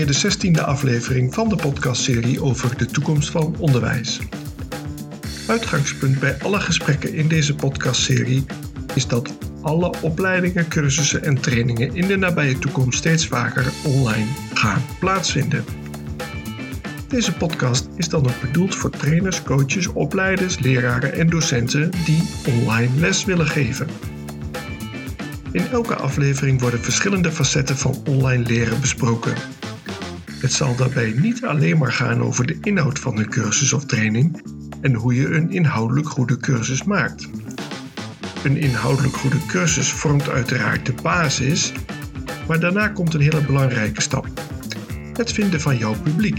alweer de 16e aflevering van de podcastserie over de toekomst van onderwijs. Uitgangspunt bij alle gesprekken in deze podcastserie is dat alle opleidingen, cursussen en trainingen in de nabije toekomst steeds vaker online gaan plaatsvinden. Deze podcast is dan ook bedoeld voor trainers, coaches, opleiders, leraren en docenten die online les willen geven. In elke aflevering worden verschillende facetten van online leren besproken. Het zal daarbij niet alleen maar gaan over de inhoud van een cursus of training en hoe je een inhoudelijk goede cursus maakt. Een inhoudelijk goede cursus vormt uiteraard de basis, maar daarna komt een hele belangrijke stap: het vinden van jouw publiek.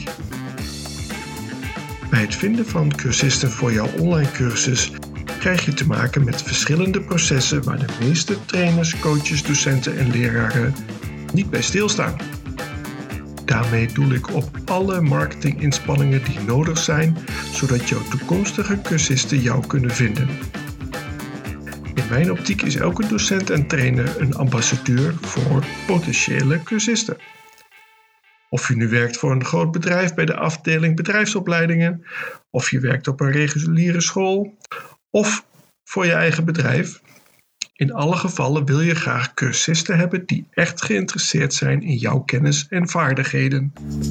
Bij het vinden van cursisten voor jouw online cursus krijg je te maken met verschillende processen waar de meeste trainers, coaches, docenten en leraren niet bij stilstaan. Daarmee doel ik op alle marketinginspanningen die nodig zijn, zodat jouw toekomstige cursisten jou kunnen vinden. In mijn optiek is elke docent en trainer een ambassadeur voor potentiële cursisten. Of je nu werkt voor een groot bedrijf bij de afdeling bedrijfsopleidingen, of je werkt op een reguliere school, of voor je eigen bedrijf. In alle gevallen wil je graag cursisten hebben die echt geïnteresseerd zijn in jouw kennis en vaardigheden.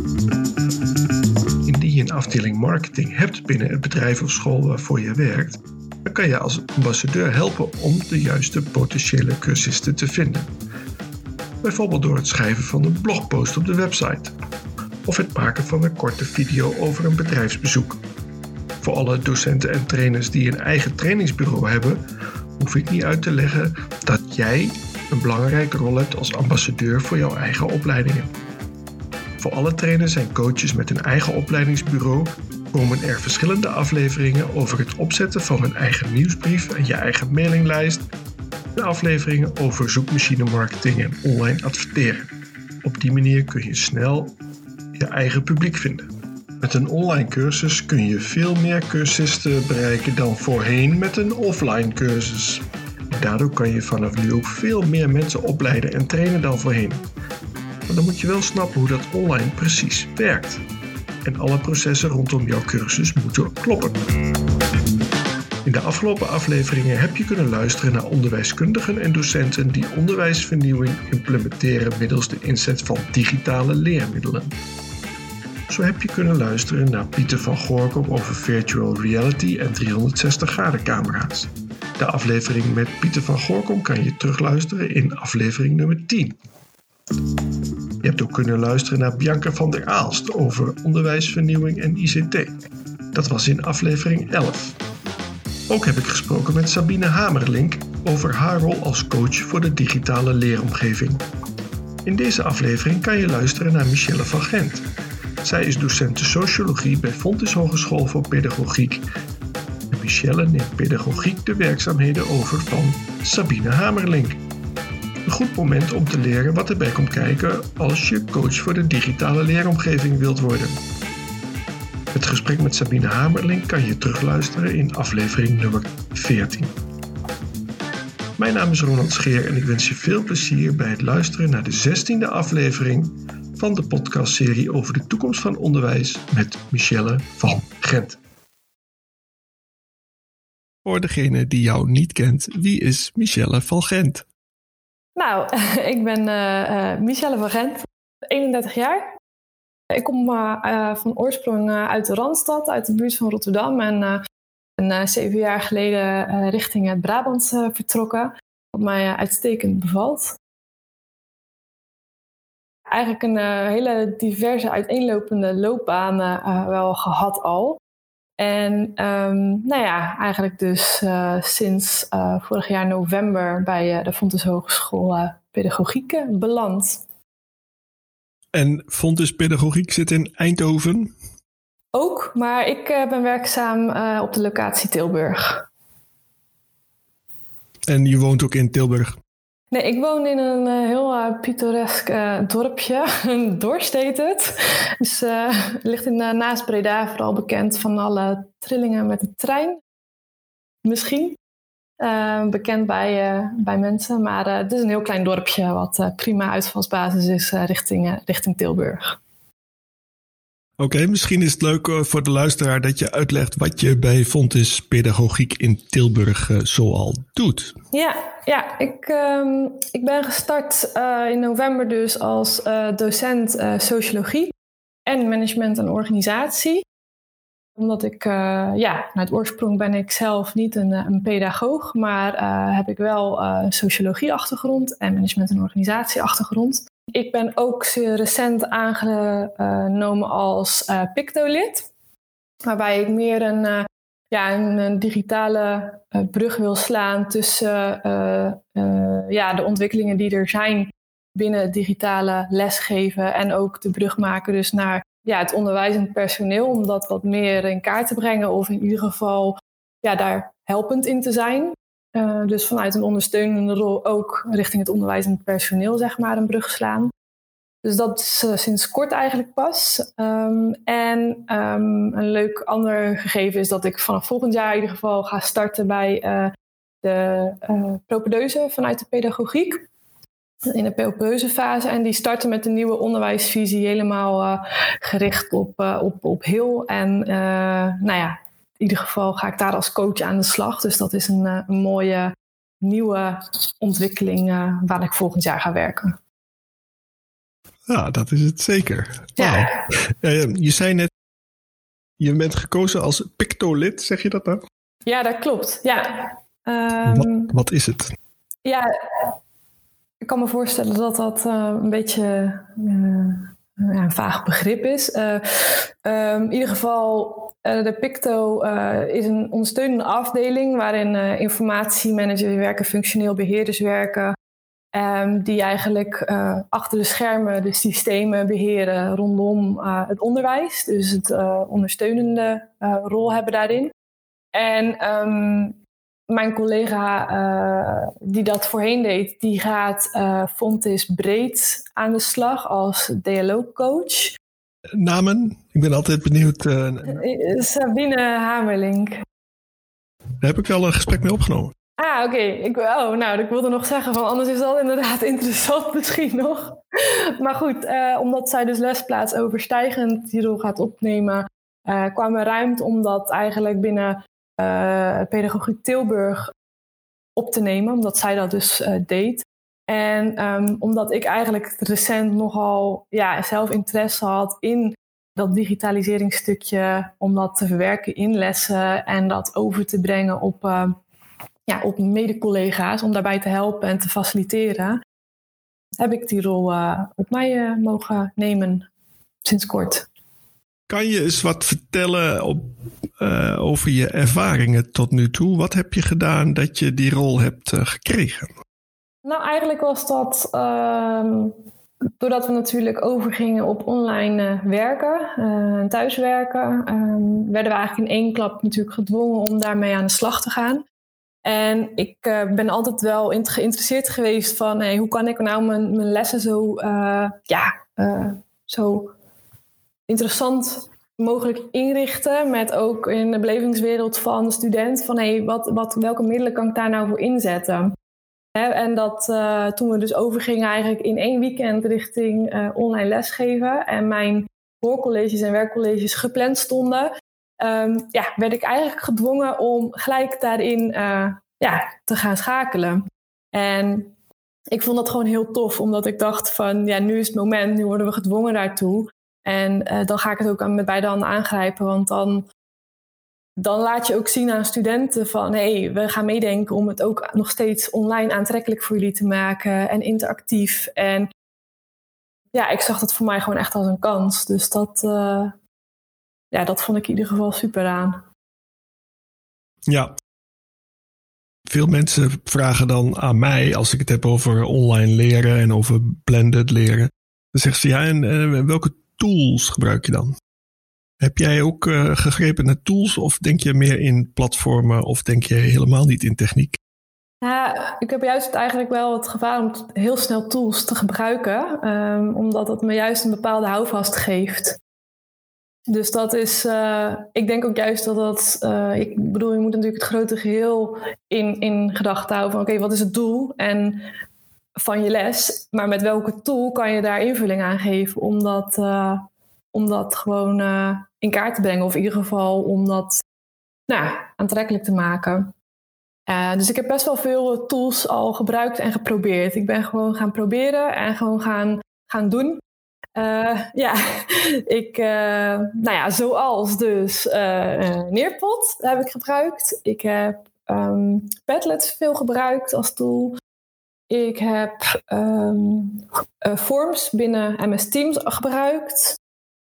Indien je een afdeling marketing hebt binnen het bedrijf of school waarvoor je werkt, dan kan je als ambassadeur helpen om de juiste potentiële cursisten te vinden. Bijvoorbeeld door het schrijven van een blogpost op de website of het maken van een korte video over een bedrijfsbezoek. Voor alle docenten en trainers die een eigen trainingsbureau hebben, hoef ik niet uit te leggen dat jij een belangrijke rol hebt als ambassadeur voor jouw eigen opleidingen. Voor alle trainers en coaches met een eigen opleidingsbureau komen er verschillende afleveringen over het opzetten van een eigen nieuwsbrief en je eigen mailinglijst en afleveringen over zoekmachine marketing en online adverteren. Op die manier kun je snel je eigen publiek vinden. Met een online cursus kun je veel meer cursisten bereiken dan voorheen met een offline cursus. Daardoor kan je vanaf nu ook veel meer mensen opleiden en trainen dan voorheen. Maar dan moet je wel snappen hoe dat online precies werkt. En alle processen rondom jouw cursus moeten kloppen. In de afgelopen afleveringen heb je kunnen luisteren naar onderwijskundigen en docenten die onderwijsvernieuwing implementeren middels de inzet van digitale leermiddelen. Zo heb je kunnen luisteren naar Pieter van Goorkom over virtual reality en 360-graden camera's. De aflevering met Pieter van Goorkom kan je terugluisteren in aflevering nummer 10. Je hebt ook kunnen luisteren naar Bianca van der Aalst over onderwijsvernieuwing en ICT. Dat was in aflevering 11. Ook heb ik gesproken met Sabine Hamerlink over haar rol als coach voor de digitale leeromgeving. In deze aflevering kan je luisteren naar Michelle van Gent. Zij is docent sociologie bij Fontys Hogeschool voor Pedagogiek. En Michelle neemt pedagogiek de werkzaamheden over van Sabine Hamerlink. Een goed moment om te leren wat erbij komt kijken als je coach voor de digitale leeromgeving wilt worden. Het gesprek met Sabine Hamerlink kan je terugluisteren in aflevering nummer 14. Mijn naam is Ronald Scheer en ik wens je veel plezier bij het luisteren naar de 16e aflevering van de podcastserie over de toekomst van onderwijs met Michelle van Gent. Voor degene die jou niet kent, wie is Michelle van Gent? Nou, ik ben Michelle van Gent, 31 jaar. Ik kom van oorsprong uit de Randstad, uit de buurt van Rotterdam. En ben 7 jaar geleden richting het Brabant vertrokken, wat mij uitstekend bevalt. Eigenlijk een hele diverse, uiteenlopende loopbaan wel gehad al. En eigenlijk dus sinds vorig jaar november bij de Fontys Hogeschool Pedagogiek beland. En Fontys Pedagogiek zit in Eindhoven? Ook, maar ik ben werkzaam op de locatie Tilburg. En je woont ook in Tilburg? Nee, ik woon in een heel pittoresk dorpje, Dorst heet het. Dus het ligt naast Breda, vooral bekend van alle trillingen met de trein. Misschien bekend bij mensen, maar het is een heel klein dorpje wat prima uitvalsbasis is richting Tilburg. Oké, misschien is het leuk voor de luisteraar dat je uitlegt wat je bij Fontys Pedagogiek in Tilburg zoal doet. Ja, ik ben gestart in november dus als docent sociologie en management en organisatie. Omdat ik, uit oorsprong ben ik zelf niet een pedagoog, maar heb ik wel sociologie-achtergrond en management en organisatie-achtergrond. Ik ben ook zeer recent aangenomen als Picto-lid, waarbij ik meer een digitale brug wil slaan tussen de ontwikkelingen die er zijn binnen het digitale lesgeven en ook de brug maken dus naar het onderwijzend personeel, om dat wat meer in kaart te brengen of in ieder geval daar helpend in te zijn. Dus vanuit een ondersteunende rol ook richting het onderwijzend personeel zeg maar een brug slaan. Dus dat is sinds kort eigenlijk pas. Een leuk ander gegeven is dat ik vanaf volgend jaar in ieder geval ga starten bij de propedeuse vanuit de pedagogiek. In de propedeusefase. En die starten met een nieuwe onderwijsvisie helemaal gericht op heel. En in ieder geval ga ik daar als coach aan de slag. Dus dat is een mooie nieuwe ontwikkeling waar ik volgend jaar ga werken. Ja, dat is het zeker. Ja. Je zei net, je bent gekozen als Picto-lid, zeg je dat nou? Ja, dat klopt. Ja. Wat is het? Ja, ik kan me voorstellen dat dat een beetje een vaag begrip is. In ieder geval, de Picto is een ondersteunende afdeling waarin informatiemanagers werken, functioneel beheerders werken. Die eigenlijk achter de schermen de systemen beheren rondom het onderwijs. Dus het ondersteunende rol hebben daarin. En mijn collega die dat voorheen deed, die gaat Fontys breed aan de slag als dialoogcoach. Namen? Ik ben altijd benieuwd. Sabine Hamerlink. Daar heb ik wel een gesprek mee opgenomen. Oké. Ik wilde nog zeggen, van anders is dat inderdaad interessant misschien nog. Maar goed, omdat zij dus lesplaats overstijgend die rol gaat opnemen, kwam er ruimte om dat eigenlijk binnen Pedagogiek Tilburg op te nemen, omdat zij dat dus deed. En omdat ik eigenlijk recent nogal zelf interesse had in dat digitaliseringsstukje, om dat te verwerken in lessen en dat over te brengen op mede-collega's, om daarbij te helpen en te faciliteren, heb ik die rol op mij mogen nemen sinds kort. Kan je eens wat vertellen over je ervaringen tot nu toe? Wat heb je gedaan dat je die rol hebt gekregen? Nou, eigenlijk was dat doordat we natuurlijk overgingen op online werken en thuiswerken, werden we eigenlijk in één klap natuurlijk gedwongen om daarmee aan de slag te gaan. En ik ben altijd wel geïnteresseerd geweest van hoe kan ik nou mijn lessen zo interessant mogelijk inrichten, met ook in de belevingswereld van de student van welke middelen kan ik daar nou voor inzetten. En dat toen we dus overgingen eigenlijk in 1 weekend richting online lesgeven en mijn hoorcolleges en werkcolleges gepland stonden, werd ik eigenlijk gedwongen om gelijk daarin te gaan schakelen. En ik vond dat gewoon heel tof, omdat ik dacht van nu is het moment, nu worden we gedwongen daartoe. En dan ga ik het ook met beide handen aangrijpen, want dan laat je ook zien aan studenten van we gaan meedenken om het ook nog steeds online aantrekkelijk voor jullie te maken en interactief. En ik zag dat voor mij gewoon echt als een kans. Dus dat vond ik in ieder geval super aan. Ja. Veel mensen vragen dan aan mij, als ik het heb over online leren en over blended leren, dan zeggen ze en welke tools gebruik je dan? Heb jij ook gegrepen naar tools of denk je meer in platformen of denk je helemaal niet in techniek? Ja, ik heb juist eigenlijk wel het gevaar om heel snel tools te gebruiken, omdat het me juist een bepaalde houvast geeft. Dus dat is, ik denk ook juist dat je moet natuurlijk het grote geheel in gedachten houden van wat is het doel van je les, maar met welke tool kan je daar invulling aan geven om om dat gewoon in kaart te brengen. Of in ieder geval om dat aantrekkelijk te maken. Dus ik heb best wel veel tools al gebruikt en geprobeerd. Ik ben gewoon gaan proberen en gewoon gaan doen. Zoals dus Nearpod heb ik gebruikt. Ik heb Padlet veel gebruikt als tool. Ik heb Forms binnen MS Teams gebruikt.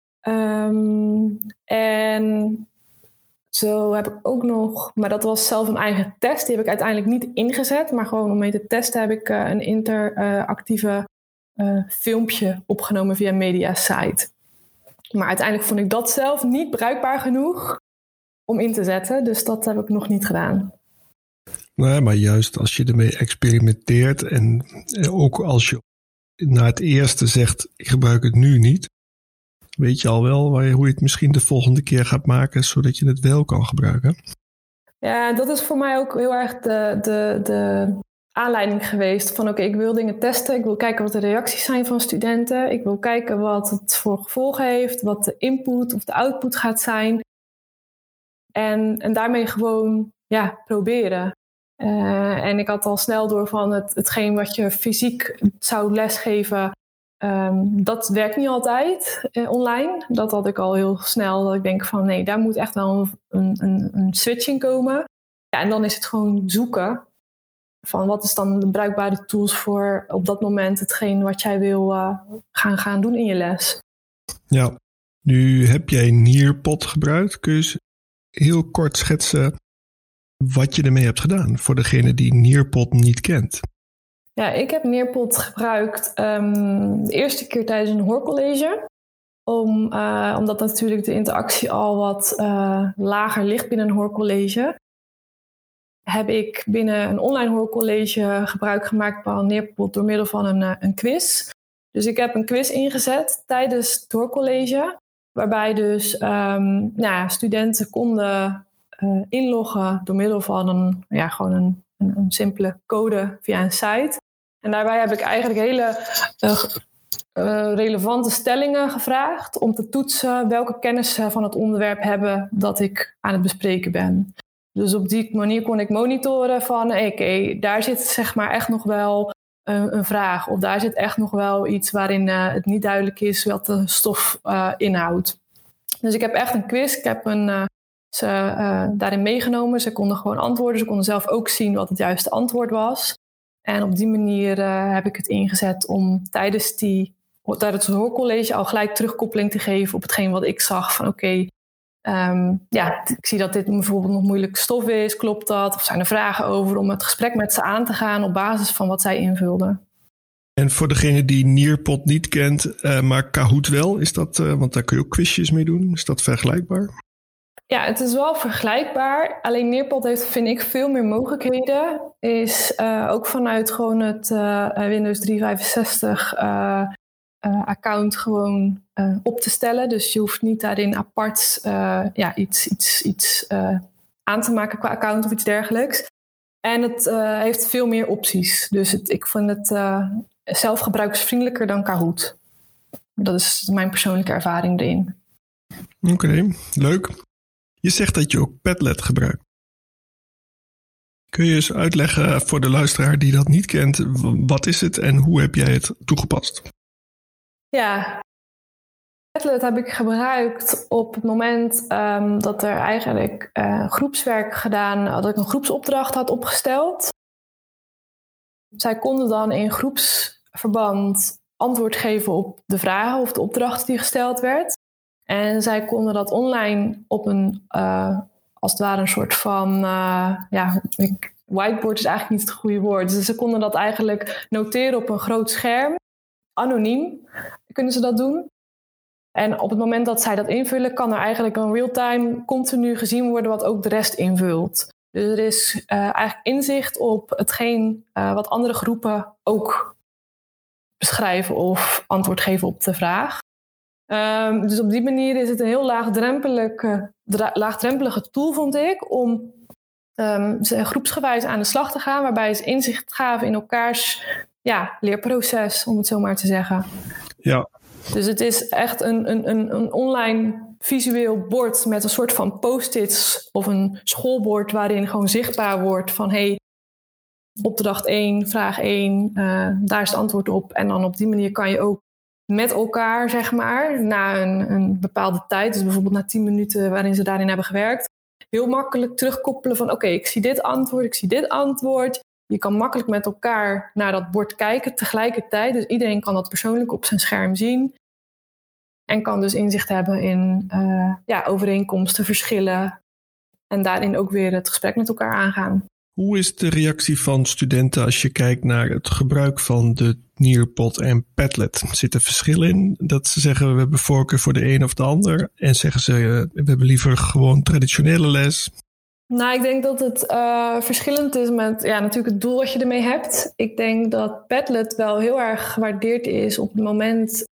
En zo heb ik ook nog, maar dat was zelf een eigen test. Die heb ik uiteindelijk niet ingezet. Maar gewoon om mee te testen heb ik een interactieve filmpje opgenomen via Mediasite. Maar uiteindelijk vond ik dat zelf niet bruikbaar genoeg om in te zetten. Dus dat heb ik nog niet gedaan. Nee, maar juist als je ermee experimenteert en ook als je na het eerste zegt, ik gebruik het nu niet, weet je al wel hoe je het misschien de volgende keer gaat maken, zodat je het wel kan gebruiken. Ja, dat is voor mij ook heel erg de aanleiding geweest van oké, ik wil dingen testen. Ik wil kijken wat de reacties zijn van studenten. Ik wil kijken wat het voor gevolgen heeft, wat de input of de output gaat zijn. En daarmee gewoon proberen. En ik had al snel door van hetgeen wat je fysiek zou lesgeven, dat werkt niet altijd online. Dat had ik al heel snel, dat ik denk van nee, daar moet echt wel een switch in komen. Ja, en dan is het gewoon zoeken van wat is dan de bruikbare tools voor op dat moment hetgeen wat jij wil gaan doen in je les. Ja, nu heb jij Nearpod gebruikt. Kun je eens heel kort schetsen wat je ermee hebt gedaan voor degene die Nearpod niet kent? Ja, ik heb Nearpod gebruikt de eerste keer tijdens een hoorcollege. Omdat natuurlijk de interactie al wat lager ligt binnen een hoorcollege. Heb ik binnen een online hoorcollege gebruik gemaakt van Nearpod door middel van een quiz. Dus ik heb een quiz ingezet tijdens het hoorcollege. Waarbij dus studenten konden inloggen door middel van een simpele code via een site. En daarbij heb ik eigenlijk hele relevante stellingen gevraagd om te toetsen welke kennis ze van het onderwerp hebben dat ik aan het bespreken ben. Dus op die manier kon ik monitoren van oké, daar zit zeg maar echt nog wel een vraag. Of daar zit echt nog wel iets waarin het niet duidelijk is wat de stof inhoudt. Dus ik heb echt een quiz. Ik heb ze daarin meegenomen. Ze konden gewoon antwoorden. Ze konden zelf ook zien wat het juiste antwoord was. En op die manier heb ik het ingezet om tijdens het hoorcollege al gelijk terugkoppeling te geven op hetgeen wat ik zag van oké, ik zie dat dit bijvoorbeeld nog moeilijke stof is. Klopt dat? Of zijn er vragen over om het gesprek met ze aan te gaan op basis van wat zij invulden? En voor degene die Nearpod niet kent, maar Kahoot wel, is dat, want daar kun je ook quizjes mee doen. Is dat vergelijkbaar? Ja, het is wel vergelijkbaar. Alleen Nearpod heeft, vind ik, veel meer mogelijkheden. Is ook vanuit gewoon het Windows 365 account gewoon op te stellen. Dus je hoeft niet daarin apart iets aan te maken qua account of iets dergelijks. En het heeft veel meer opties. Dus ik vind het zelfgebruiksvriendelijker dan Kahoot. Dat is mijn persoonlijke ervaring erin. Oké, leuk. Je zegt dat je ook Padlet gebruikt. Kun je eens uitleggen voor de luisteraar die dat niet kent, wat is het en hoe heb jij het toegepast? Ja, Padlet heb ik gebruikt op het moment dat er eigenlijk groepswerk gedaan, dat ik een groepsopdracht had opgesteld. Zij konden dan in groepsverband antwoord geven op de vragen of de opdracht die gesteld werd. En zij konden dat online op een, als het ware een soort van, whiteboard is eigenlijk niet het goede woord. Dus ze konden dat eigenlijk noteren op een groot scherm. Anoniem kunnen ze dat doen. En op het moment dat zij dat invullen, kan er eigenlijk een real-time continu gezien worden wat ook de rest invult. Dus er is eigenlijk inzicht op hetgeen wat andere groepen ook beschrijven of antwoord geven op de vraag. Dus op die manier is het een heel laagdrempelige tool, vond ik, om groepsgewijs aan de slag te gaan, waarbij ze inzicht gaven in elkaars leerproces, om het zo maar te zeggen. Ja, Dus het is echt een online visueel bord met een soort van post-its of een schoolbord waarin gewoon zichtbaar wordt van opdracht 1, vraag 1, daar is het antwoord op. En dan op die manier kan je ook met elkaar, zeg maar, na een bepaalde tijd, dus bijvoorbeeld na 10 minuten waarin ze daarin hebben gewerkt, heel makkelijk terugkoppelen van oké, ik zie dit antwoord, ik zie dit antwoord. Je kan makkelijk met elkaar naar dat bord kijken tegelijkertijd. Dus iedereen kan dat persoonlijk op zijn scherm zien. En kan dus inzicht hebben in overeenkomsten, verschillen. En daarin ook weer het gesprek met elkaar aangaan. Hoe is de reactie van studenten als je kijkt naar het gebruik van de Nearpod en Padlet? Zit er verschil in? Dat ze zeggen we hebben voorkeur voor de een of de ander. En zeggen ze we hebben liever gewoon traditionele les. Nou, ik denk dat het verschillend is met natuurlijk het doel wat je ermee hebt. Ik denk dat Padlet wel heel erg gewaardeerd is op het moment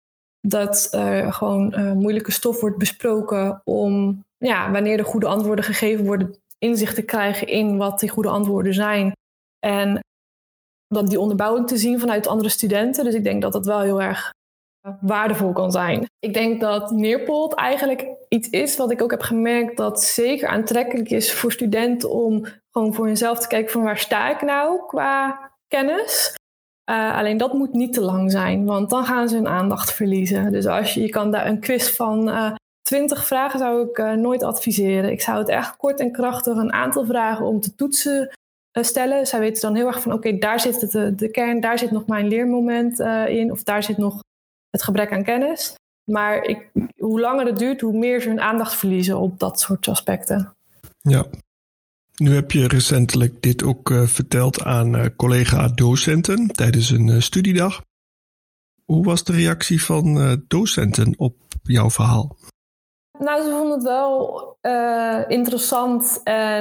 dat gewoon moeilijke stof wordt besproken om, wanneer er goede antwoorden gegeven worden, inzicht te krijgen in wat die goede antwoorden zijn. En dan die onderbouwing te zien vanuit andere studenten. Dus ik denk dat dat wel heel erg waardevol kan zijn. Ik denk dat Nearpod eigenlijk iets is wat ik ook heb gemerkt dat zeker aantrekkelijk is voor studenten om gewoon voor hunzelf te kijken van waar sta ik nou qua kennis. Alleen dat moet niet te lang zijn, want dan gaan ze hun aandacht verliezen. Dus als je kan daar een quiz van 20 vragen zou ik nooit adviseren. Ik zou het echt kort en krachtig een aantal vragen om te toetsen stellen. Zij weten dan heel erg van oké, daar zit de kern, daar zit nog mijn leermoment in of daar zit nog het gebrek aan kennis. Maar hoe langer het duurt, hoe meer ze hun aandacht verliezen op dat soort aspecten. Ja. Nu heb je recentelijk dit ook verteld aan collega-docenten tijdens een studiedag. Hoe was de reactie van docenten op jouw verhaal? Nou, ze vonden het wel interessant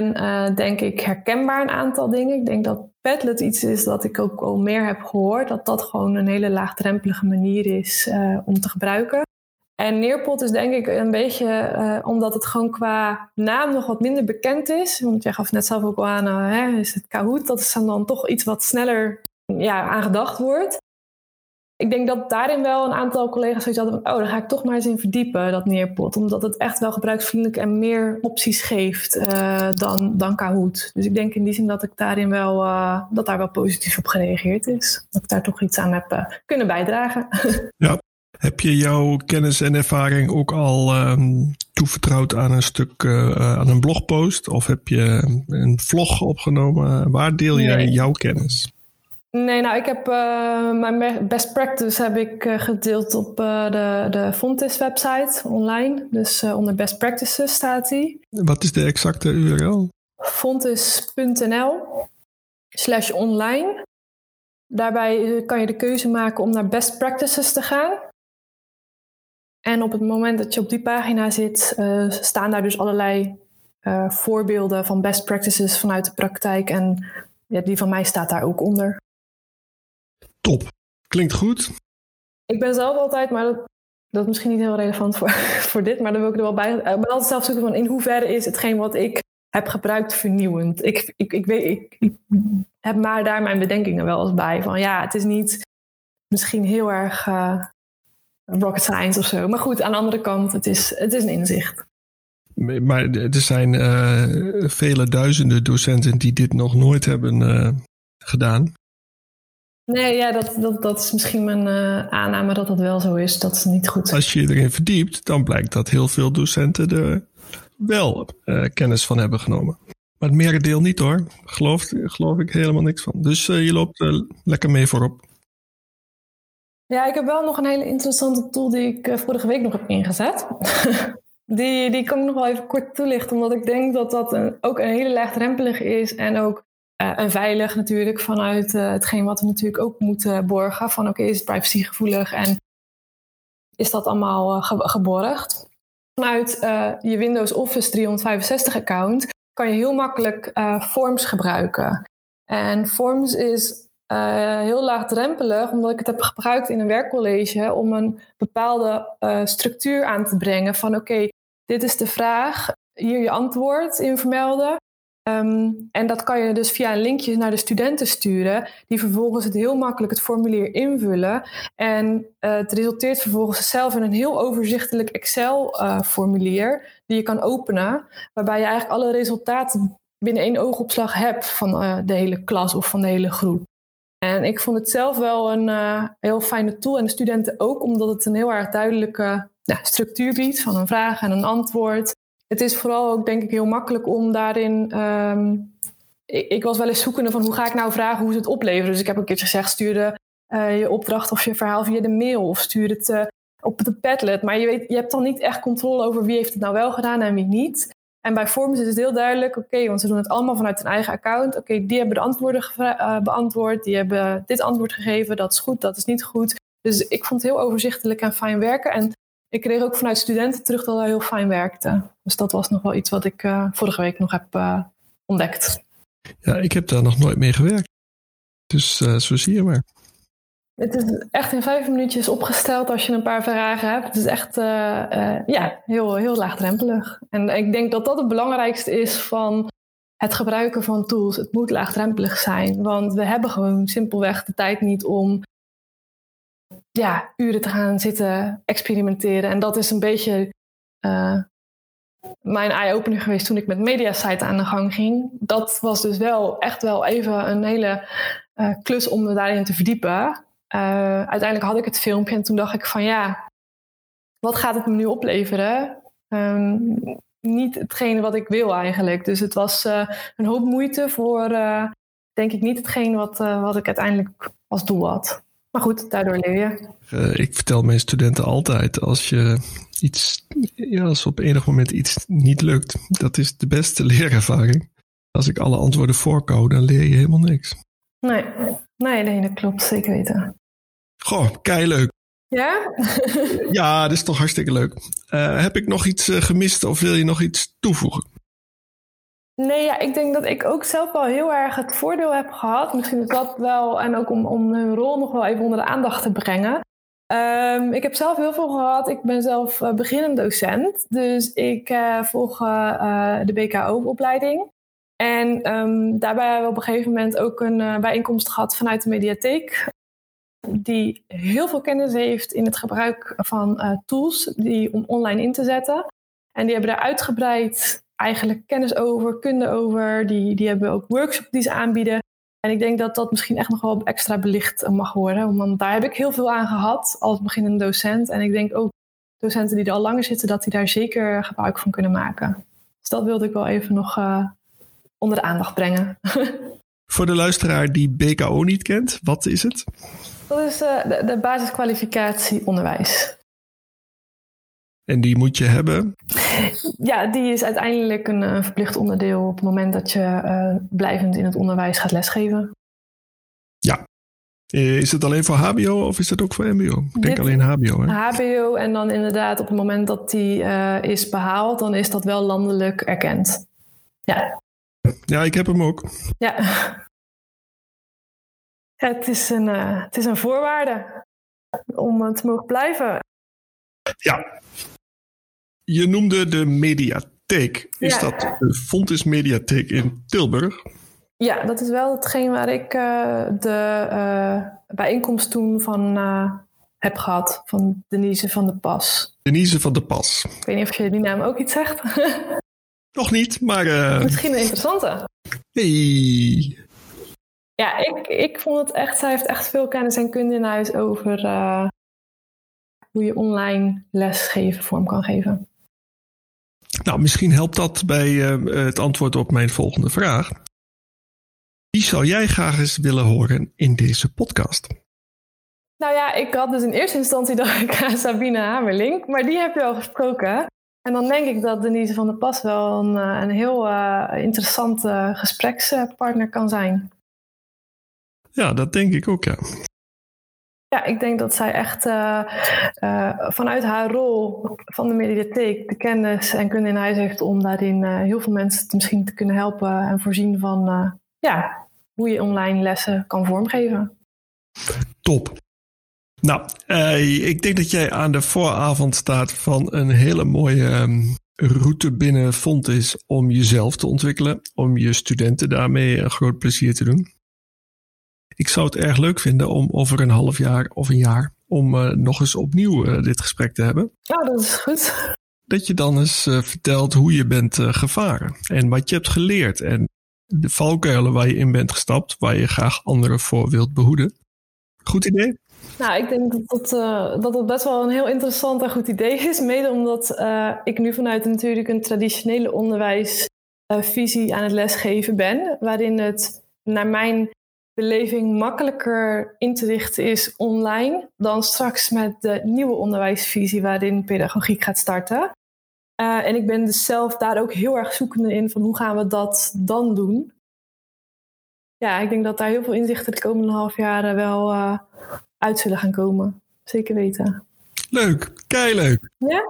en denk ik herkenbaar een aantal dingen. Ik denk dat Padlet iets is dat ik ook al meer heb gehoord. Dat gewoon een hele laagdrempelige manier is om te gebruiken. En Nearpod is denk ik een beetje, omdat het gewoon qua naam nog wat minder bekend is. Want jij gaf net zelf ook al aan, is het Kahoot? Dat is dan toch iets wat sneller aan gedacht wordt. Ik denk dat daarin wel een aantal collega's zoiets hadden van daar ga ik toch maar eens in verdiepen, dat Nearpod. Omdat het echt wel gebruiksvriendelijk en meer opties geeft dan Kahoot. Dus ik denk in die zin dat ik daarin wel, dat daar wel positief op gereageerd is. Dat ik daar toch iets aan heb kunnen bijdragen. Ja. Heb je jouw kennis en ervaring ook al toevertrouwd aan een stuk, aan een blogpost? Of heb je een vlog opgenomen? Waar deel jij jouw kennis? Nee, nou ik heb mijn best practice heb ik gedeeld op de Fontis website online. Dus onder best practices staat die. Wat is de exacte URL? Fontis.nl/online. Daarbij kan je de keuze maken om naar best practices te gaan. En op het moment dat je op die pagina zit, staan daar dus allerlei voorbeelden van best practices vanuit de praktijk. En die van mij staat daar ook onder. Top. Klinkt goed. Ik ben zelf altijd, maar dat is misschien niet heel relevant voor dit, maar dan wil ik er wel bij. Ik ben altijd zelf zoeken van in hoeverre is hetgeen wat ik heb gebruikt vernieuwend. Ik heb maar daar mijn bedenkingen wel eens bij. Van het is niet misschien heel erg rocket science of zo. Maar goed, aan de andere kant, het is een inzicht. Maar er zijn vele duizenden docenten die dit nog nooit hebben gedaan. Nee, dat is misschien mijn aanname dat wel zo is. Dat is niet goed. Als je erin verdiept, dan blijkt dat heel veel docenten er wel kennis van hebben genomen. Maar het merendeel niet hoor. Geloof ik helemaal niks van. Dus je loopt lekker mee voorop. Ja, ik heb wel nog een hele interessante tool die ik vorige week nog heb ingezet. die kan ik nog wel even kort toelichten. Omdat ik denk dat dat ook een hele laagdrempelige is. En ook en veilig natuurlijk vanuit hetgeen wat we natuurlijk ook moeten borgen. Van oké, is het privacygevoelig en is dat allemaal geborgd? Vanuit je Windows Office 365 account kan je heel makkelijk Forms gebruiken. En Forms is heel laagdrempelig, omdat ik het heb gebruikt in een werkcollege om een bepaalde structuur aan te brengen. Van oké, dit is de vraag, hier je antwoord in vermelden. En dat kan je dus via een linkje naar de studenten sturen, die vervolgens heel makkelijk het formulier invullen. En het resulteert vervolgens zelf in een heel overzichtelijk Excel-formulier die je kan openen, waarbij je eigenlijk alle resultaten binnen 1 oogopslag hebt van de hele klas of van de hele groep. En ik vond het zelf wel een heel fijne tool en de studenten ook, omdat het een heel erg duidelijke structuur biedt van een vraag en een antwoord. Het is vooral ook denk ik heel makkelijk om daarin... Ik was wel eens zoekende van hoe ga ik nou vragen hoe ze het opleveren. Dus ik heb een keertje gezegd, stuur je opdracht of je verhaal via de mail of stuur het op de Padlet. Maar je hebt dan niet echt controle over wie heeft het nou wel gedaan en wie niet. En bij Forms is het heel duidelijk, want ze doen het allemaal vanuit hun eigen account. Die hebben de antwoorden beantwoord, die hebben dit antwoord gegeven, dat is goed, dat is niet goed. Dus ik vond het heel overzichtelijk en fijn werken. En ik kreeg ook vanuit studenten terug dat het heel fijn werkte. Dus dat was nog wel iets wat ik vorige week nog heb ontdekt. Ja, ik heb daar nog nooit mee gewerkt. Dus zo zie je maar. Het is echt in 5 minuutjes opgesteld als je een paar vragen hebt. Het is echt heel, heel laagdrempelig. En ik denk dat dat het belangrijkste is van het gebruiken van tools. Het moet laagdrempelig zijn. Want we hebben gewoon simpelweg de tijd niet om uren te gaan zitten experimenteren. En dat is een beetje mijn eye-opener geweest toen ik met Mediasite aan de gang ging. Dat was dus wel echt wel even een hele klus om me daarin te verdiepen. Uiteindelijk had ik het filmpje en toen dacht ik van wat gaat het me nu opleveren? Niet hetgene wat ik wil eigenlijk. Dus het was een hoop moeite voor denk ik niet hetgeen wat ik uiteindelijk als doel had. Maar goed, daardoor leer je. Ik vertel mijn studenten altijd, als op enig moment iets niet lukt, dat is de beste leerervaring. Als ik alle antwoorden voorkou, dan leer je helemaal niks. Nee, dat klopt. Zeker weten. Goh, keileuk. Ja? Ja, dat is toch hartstikke leuk. Heb ik nog iets gemist of wil je nog iets toevoegen? Nee, ik denk dat ik ook zelf wel heel erg het voordeel heb gehad. Misschien is dat wel, en ook om hun rol nog wel even onder de aandacht te brengen. Ik heb zelf heel veel gehad. Ik ben zelf beginnend docent. Dus ik volg de BKO-opleiding. En daarbij hebben we op een gegeven moment ook een bijeenkomst gehad vanuit de mediatheek. Die heel veel kennis heeft in het gebruik van tools om online in te zetten. En die hebben daar uitgebreid eigenlijk kennis over, kunde over. Die hebben ook workshops die ze aanbieden. En ik denk dat dat misschien echt nog wel extra belicht mag worden. Want daar heb ik heel veel aan gehad als beginnende docent. En ik denk ook docenten die er al langer zitten, dat die daar zeker gebruik van kunnen maken. Dus dat wilde ik wel even nog onder de aandacht brengen. Voor de luisteraar die BKO niet kent, wat is het? Dat is de basiskwalificatie onderwijs. En die moet je hebben? Ja, die is uiteindelijk een verplicht onderdeel op het moment dat je blijvend in het onderwijs gaat lesgeven. Ja. Is het alleen voor HBO of is het ook voor MBO? Ik denk alleen HBO. Hè? HBO en dan inderdaad op het moment dat die is behaald, dan is dat wel landelijk erkend. Ja. Ja, ik heb hem ook. Ja. Het is een voorwaarde om te mogen blijven. Ja. Je noemde de mediatheek. Is dat de Fontys Mediatheek in Tilburg? Ja, dat is wel hetgeen waar ik de bijeenkomst toen van heb gehad. Van Denise van der Pas. Denise van der Pas. Ik weet niet of je die naam ook iets zegt. Nog niet, maar... Misschien een interessante. Hey. Ja, ik vond het echt... Zij heeft echt veel kennis en kunde in huis over hoe je online lesgeven vorm kan geven. Nou, misschien helpt dat bij het antwoord op mijn volgende vraag. Wie zou jij graag eens willen horen in deze podcast? Nou ja, ik had dus in eerste instantie dacht ik aan Sabine Hamerling, maar die heb je al gesproken. En dan denk ik dat Denise van der Pas wel een heel interessante gesprekspartner kan zijn. Ja, dat denk ik ook, ja. Ja, ik denk dat zij echt vanuit haar rol van de mediatheek de kennis en kunde in huis heeft om daarin heel veel mensen misschien te kunnen helpen en voorzien van hoe je online lessen kan vormgeven. Top. Nou, ik denk dat jij aan de vooravond staat van een hele mooie route binnen Fontys om jezelf te ontwikkelen, om je studenten daarmee een groot plezier te doen. Ik zou het erg leuk vinden om over een half jaar of een jaar om nog eens opnieuw dit gesprek te hebben. Ja, dat is goed. Dat je dan eens vertelt hoe je bent gevaren en wat je hebt geleerd en de valkuilen waar je in bent gestapt, waar je graag anderen voor wilt behoeden. Goed idee? Nou, ik denk dat het best wel een heel interessant en goed idee is. Mede omdat ik nu vanuit natuurlijk een traditionele onderwijsvisie aan het lesgeven ben. Waarin het naar mijn beleving makkelijker in te richten is online dan straks met de nieuwe onderwijsvisie waarin pedagogiek gaat starten. En ik ben dus zelf daar ook heel erg zoekende in van hoe gaan we dat dan doen. Ja, ik denk dat daar heel veel inzichten de komende half jaar wel uit zullen gaan komen. Zeker weten. Leuk, keileuk. Ja?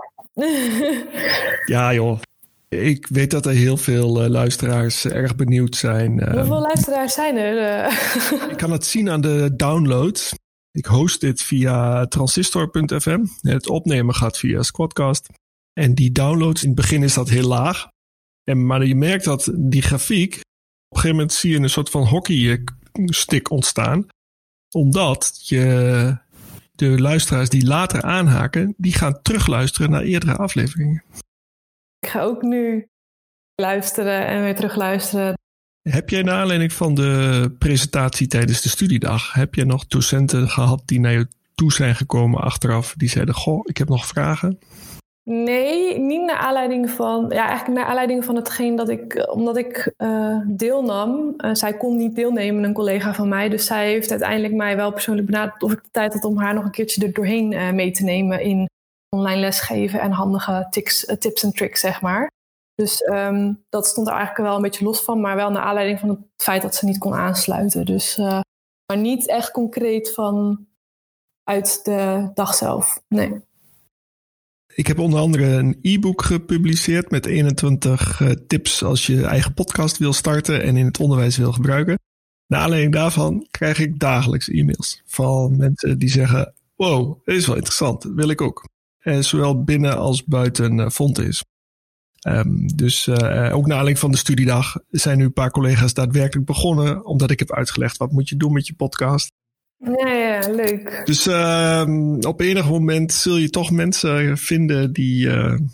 Ja joh. Ik weet dat er heel veel luisteraars erg benieuwd zijn. Hoeveel luisteraars zijn er? Ik kan het zien aan de downloads. Ik host dit via transistor.fm. Het opnemen gaat via Squadcast. En die downloads, in het begin is dat heel laag. Maar je merkt dat die grafiek, op een gegeven moment zie je een soort van hockeystick ontstaan. Omdat je de luisteraars die later aanhaken, die gaan terugluisteren naar eerdere afleveringen. Ik ga ook nu luisteren en weer terugluisteren. Heb jij naar aanleiding van de presentatie tijdens de studiedag, heb jij nog docenten gehad die naar je toe zijn gekomen achteraf, die zeiden, goh, ik heb nog vragen? Nee, niet naar aanleiding van... Ja, eigenlijk naar aanleiding van hetgeen dat omdat ik deelnam. Zij kon niet deelnemen, een collega van mij. Dus zij heeft uiteindelijk mij wel persoonlijk benaderd of ik de tijd had om haar nog een keertje er doorheen mee te nemen in online lesgeven en handige tips en tricks, zeg maar. Dus dat stond er eigenlijk wel een beetje los van, maar wel naar aanleiding van het feit dat ze niet kon aansluiten. Dus, maar niet echt concreet van uit de dag zelf, nee. Ik heb onder andere een e-book gepubliceerd met 21 tips als je eigen podcast wil starten en in het onderwijs wil gebruiken. Naar aanleiding daarvan krijg ik dagelijks e-mails van mensen die zeggen, wow, dit is wel interessant, dat wil ik ook. Zowel binnen als buiten Fontys. Dus ook naar aanleiding van de studiedag zijn nu een paar collega's daadwerkelijk begonnen, omdat ik heb uitgelegd wat moet je doen met je podcast. Ja, leuk. Dus op enig moment zul je toch mensen vinden die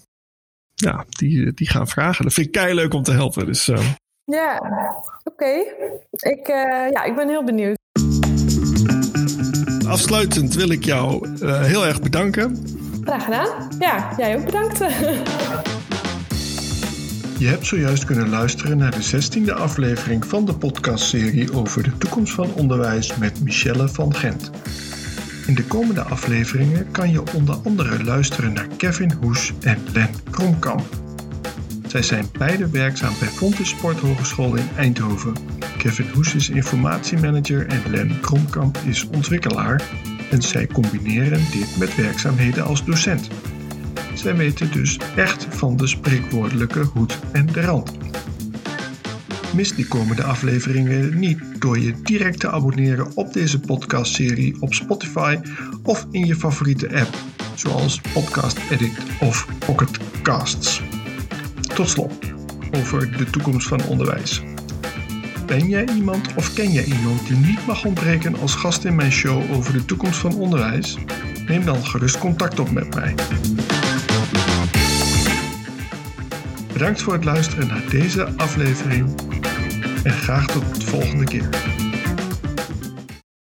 gaan vragen. Dat vind ik keileuk om te helpen. Dus, Ja, oké. Ik ben heel benieuwd. Afsluitend wil ik jou heel erg bedanken. Graag gedaan. Ja, jij ook bedankt. Je hebt zojuist kunnen luisteren naar de 16e aflevering van de podcastserie over de toekomst van onderwijs met Michelle van Gent. In de komende afleveringen kan je onder andere luisteren naar Kevin Hoes en Len Kromkamp. Zij zijn beide werkzaam bij Fontys Sporthogeschool in Eindhoven. Kevin Hoes is informatiemanager en Len Kromkamp is ontwikkelaar. En zij combineren dit met werkzaamheden als docent. Zij weten dus echt van de spreekwoordelijke hoed en de rand. Mis die komende afleveringen niet door je direct te abonneren op deze podcastserie op Spotify of in je favoriete app, zoals Podcast Addict of Pocket Casts. Tot slot, over de toekomst van onderwijs. Ben jij iemand of ken jij iemand die niet mag ontbreken als gast in mijn show over de toekomst van onderwijs? Neem dan gerust contact op met mij. Bedankt voor het luisteren naar deze aflevering en graag tot de volgende keer.